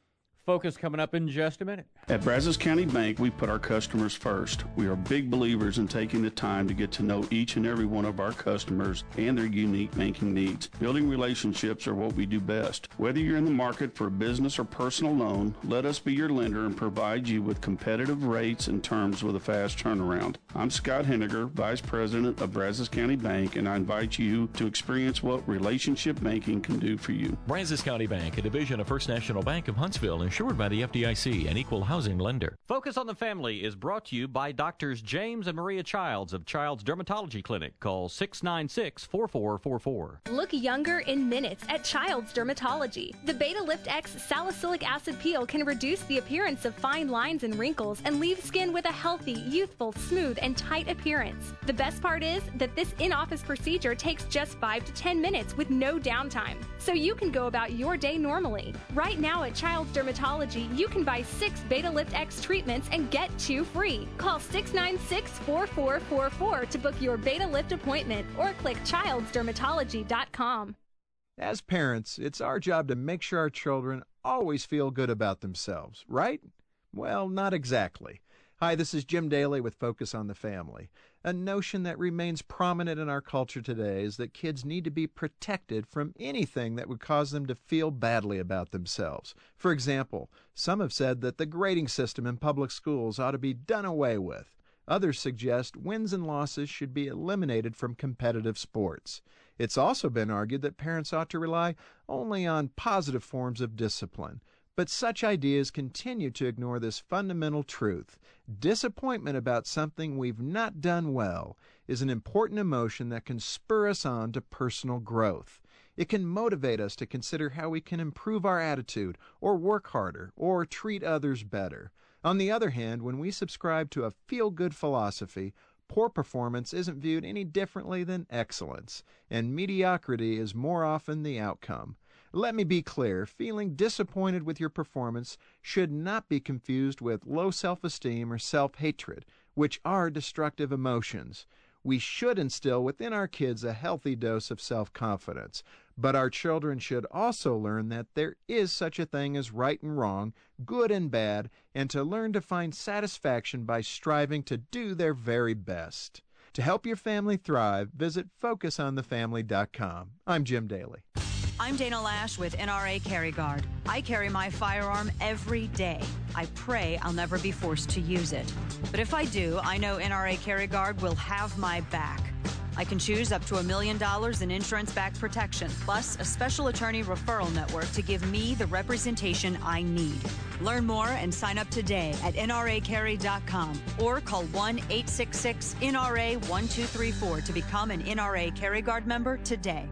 Focus coming up in just a minute. At Brazos County Bank, we put our customers first. We are big believers in taking the time to get to know each and every one of our customers and their unique banking needs. Building relationships are what we do best. Whether you're in the market for a business or personal loan, let us be your lender and provide you with competitive rates and terms with a fast turnaround. I'm Scott Henniger, Vice President of Brazos County Bank, and I invite you to experience what relationship banking can do for you. Brazos County Bank, a division of First National Bank of Huntsville, insured by the F D I C, an equal housing lender. Focus on the Family is brought to you by Doctors James and Maria Childs of Child's Dermatology Clinic. Call six nine six, four four four four. Look younger in minutes at Child's Dermatology. The Beta Lift X salicylic acid peel can reduce the appearance of fine lines and wrinkles and leave skin with a healthy, youthful, smooth, and tight appearance. The best part is that this in-office procedure takes just five to ten minutes with no downtime, so you can go about your day normally. Right now at Child's Dermatology, you can buy six Beta Lift X treatments and get two free. Call six nine six, four four four four to book your Beta Lift appointment or click childs dermatology dot com. As parents, it's our job to make sure our children always feel good about themselves, right? Well, not exactly. Hi, this is Jim Daly with Focus on the Family. A notion that remains prominent in our culture today is that kids need to be protected from anything that would cause them to feel badly about themselves. For example, some have said that the grading system in public schools ought to be done away with. Others suggest wins and losses should be eliminated from competitive sports. It's also been argued that parents ought to rely only on positive forms of discipline. But such ideas continue to ignore this fundamental truth. Disappointment about something we've not done well is an important emotion that can spur us on to personal growth. It can motivate us to consider how we can improve our attitude, or work harder, or treat others better. On the other hand, when we subscribe to a feel-good philosophy, poor performance isn't viewed any differently than excellence, and mediocrity is more often the outcome. Let me be clear, feeling disappointed with your performance should not be confused with low self-esteem or self-hatred, which are destructive emotions. We should instill within our kids a healthy dose of self-confidence, but our children should also learn that there is such a thing as right and wrong, good and bad, and to learn to find satisfaction by striving to do their very best. To help your family thrive, visit focus on the family dot com. I'm Jim Daly. I'm Dana Lash with N R A Carry Guard. I carry my firearm every day. I pray I'll never be forced to use it. But if I do, I know N R A Carry Guard will have my back. I can choose up to a million dollars in insurance-backed protection, plus a special attorney referral network to give me the representation I need. Learn more and sign up today at N R A carry dot com or call one eight six six N R A one two three four to become an N R A Carry Guard member today.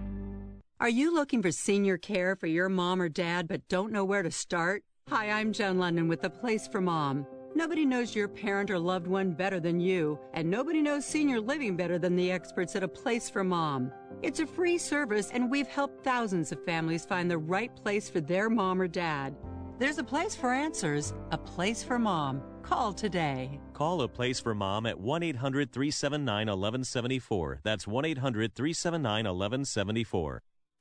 Are you looking for senior care for your mom or dad but don't know where to start? Hi, I'm Joan London with The Place for Mom. Nobody knows your parent or loved one better than you, and nobody knows senior living better than the experts at A Place for Mom. It's a free service, and we've helped thousands of families find the right place for their mom or dad. There's a place for answers, a place for mom. Call today. Call A Place for Mom at one eight hundred, three seven nine, one one seven four. That's one eight hundred, three seven nine, one one seven four.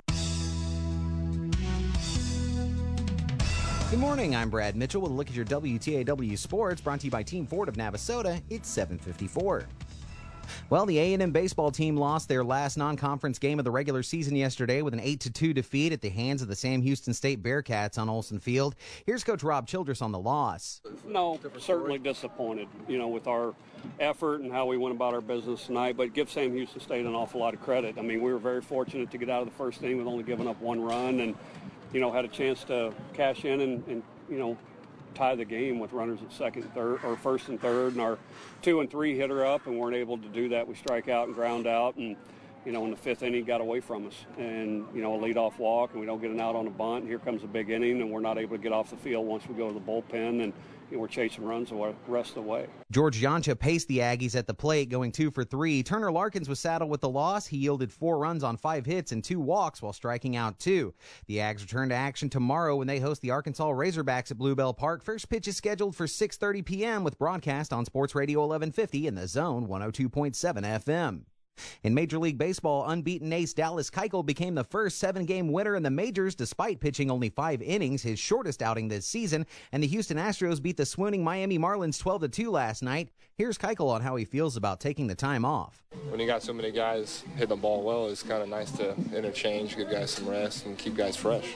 Good morning, I'm Brad Mitchell with a look at your W T A W Sports, brought to you by Team Ford of Navasota. It's seven fifty-four. Well, the A and M baseball team lost their last non-conference game of the regular season yesterday with an eight to two defeat at the hands of the Sam Houston State Bearcats on Olson Field. Here's Coach Rob Childress on the loss. No, certainly disappointed, you know, with our effort and how we went about our business tonight, but give Sam Houston State an awful lot of credit. I mean, we were very fortunate to get out of the first inning with only giving up one run and, you know, had a chance to cash in and, and you know, tie the game with runners at second, third, or first and third, and our two and three hit her up and weren't able to do that. We strike out and ground out, and you know, in the fifth inning, got away from us, and you know, a leadoff walk, and we don't get an out on a bunt. And here comes a big inning, and we're not able to get off the field once we go to the bullpen, and you know, we're chasing runs the rest of the way. George Jancha paced the Aggies at the plate, going two for three. Turner Larkins was saddled with the loss. He yielded four runs on five hits and two walks while striking out two. The Ags return to action tomorrow when they host the Arkansas Razorbacks at Bluebell Park. First pitch is scheduled for six thirty p.m. with broadcast on Sports Radio eleven fifty in the Zone one oh two point seven F M. In Major League Baseball, unbeaten ace Dallas Keuchel became the first seven-game winner in the majors despite pitching only five innings, his shortest outing this season, and the Houston Astros beat the swooning Miami Marlins twelve to two last night. Here's Keuchel on how he feels about taking the time off. When you got so many guys hitting the ball well, it's kind of nice to interchange, give guys some rest, and keep guys fresh.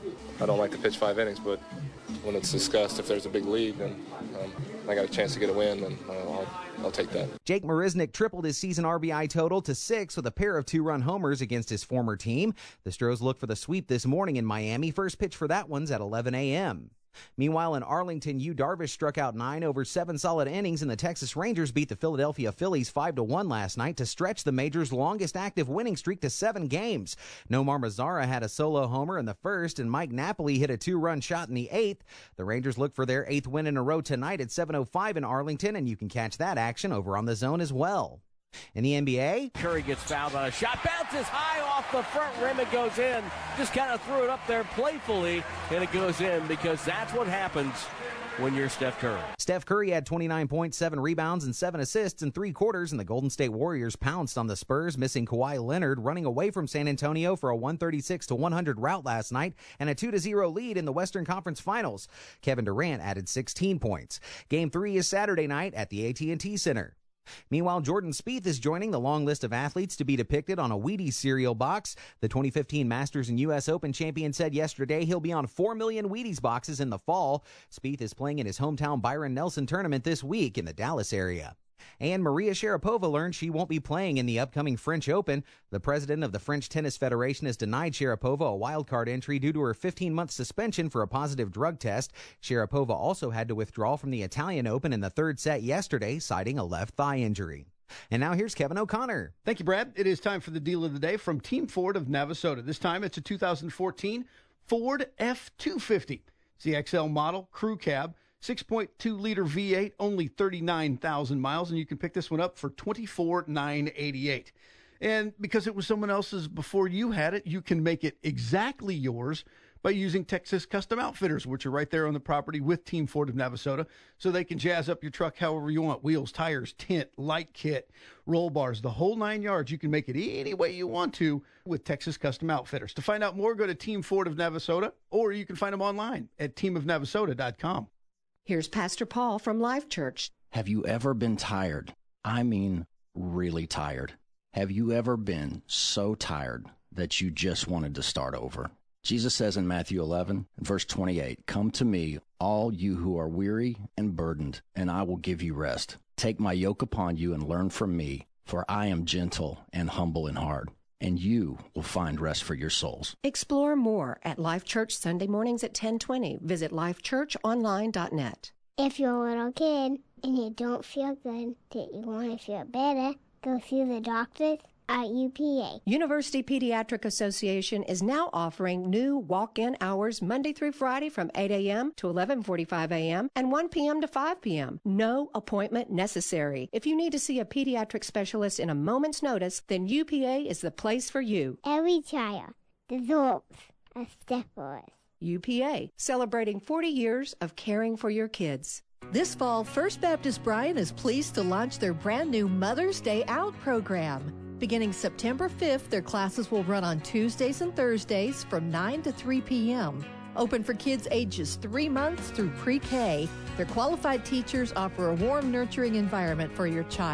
I don't like to pitch five innings, but when it's discussed, if there's a big lead, then um, I got a chance to get a win, then uh, I'll, I'll take that. Jake Marisnick tripled his season R B I total to six with a pair of two-run homers against his former team. The Stros look for the sweep this morning in Miami. First pitch for that one's at eleven a.m. Meanwhile, in Arlington, Yu Darvish struck out nine over seven solid innings, and the Texas Rangers beat the Philadelphia Phillies five to one last night to stretch the major's longest active winning streak to seven games. Nomar Mazara had a solo homer in the first, and Mike Napoli hit a two-run shot in the eighth. The Rangers look for their eighth win in a row tonight at seven oh five in Arlington, and you can catch that action over on the Zone as well. In the N B A, Curry gets fouled on a shot, bounces high off the front rim, it goes in. Just kind of threw it up there playfully, and it goes in because that's what happens when you're Steph Curry. Steph Curry had twenty-nine point seven rebounds and seven assists in three quarters, and the Golden State Warriors pounced on the Spurs, missing Kawhi Leonard, running away from San Antonio for a one thirty-six to one hundred rout last night and a two to zero lead in the Western Conference Finals. Kevin Durant added sixteen points. Game three is Saturday night at the A T and T Center. Meanwhile, Jordan Spieth is joining the long list of athletes to be depicted on a Wheaties cereal box. The twenty fifteen Masters and U S Open champion said yesterday he'll be on four million Wheaties boxes in the fall. Spieth is playing in his hometown Byron Nelson tournament this week in the Dallas area. And Maria Sharapova learned she won't be playing in the upcoming French Open. The president of the French Tennis Federation has denied Sharapova a wildcard entry due to her fifteen-month suspension for a positive drug test. Sharapova also had to withdraw from the Italian Open in the third set yesterday, citing a left thigh injury. And now here's Kevin O'Connor. Thank you, Brad. It is time for the deal of the day from Team Ford of Navasota. This time it's a two thousand fourteen Ford F two fifty. It's the X L model, crew cab. six point two liter V eight, only thirty-nine thousand miles, and you can pick this one up for twenty-four thousand nine hundred eighty-eight dollars. And because it was someone else's before you had it, you can make it exactly yours by using Texas Custom Outfitters, which are right there on the property with Team Ford of Navasota, so they can jazz up your truck however you want. Wheels, tires, tint, light kit, roll bars, the whole nine yards. You can make it any way you want to with Texas Custom Outfitters. To find out more, go to Team Ford of Navasota, or you can find them online at team of navasota dot com. Here's Pastor Paul from Life Church. Have you ever been tired? I mean, really tired. Have you ever been so tired that you just wanted to start over? Jesus says in Matthew eleven, verse twenty-eight, "Come to me, all you who are weary and burdened, and I will give you rest. Take my yoke upon you and learn from me, for I am gentle and humble in heart, and you will find rest for your souls." Explore more at Life Church Sunday mornings at ten twenty. Visit life church online dot net. If you're a little kid and you don't feel good, that you want to feel better, go see the doctors at U P A. University Pediatric Association is now offering new walk-in hours Monday through Friday from eight a.m. to eleven forty-five a.m. and one p.m. to five p.m. No appointment necessary. If you need to see a pediatric specialist in a moment's notice, then U P A is the place for you. Every child deserves a step forward. U P A, celebrating forty years of caring for your kids. This fall, First Baptist Bryan is pleased to launch their brand new Mother's Day Out program. Beginning September fifth, their classes will run on Tuesdays and Thursdays from nine to three p.m. Open for kids ages three months through pre-K, their qualified teachers offer a warm, nurturing environment for your child.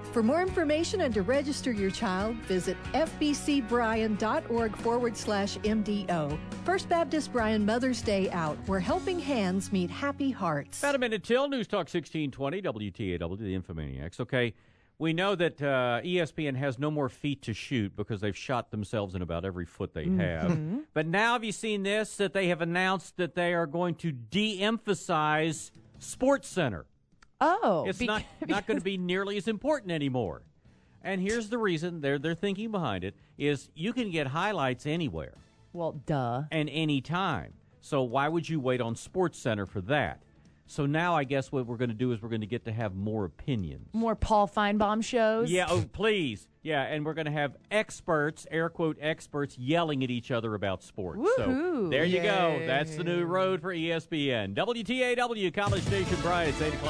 For more information and to register your child, visit fbcbryan.org forward slash MDO. First Baptist Bryan Mother's Day Out, where helping hands meet happy hearts. About a minute till News Talk sixteen twenty, W T A W, the Infomaniacs. Okay, we know that uh, E S P N has no more feet to shoot because they've shot themselves in about every foot they have. Mm-hmm. But now have you seen this, that they have announced that they are going to de-emphasize SportsCenter. Oh. It's be- not, not going to be nearly as important anymore. And here's the reason, their their thinking behind it, is you can get highlights anywhere. Well, duh. And any time. So why would you wait on SportsCenter for that? So now I guess what we're going to do is we're going to get to have more opinions. More Paul Feinbaum shows? Yeah, oh, please. Yeah, and we're going to have experts, air quote experts, yelling at each other about sports. Woo-hoo. So there you go. Yay. That's the new road for E S P N. W T A W, College Station Bryan, it's eight o'clock.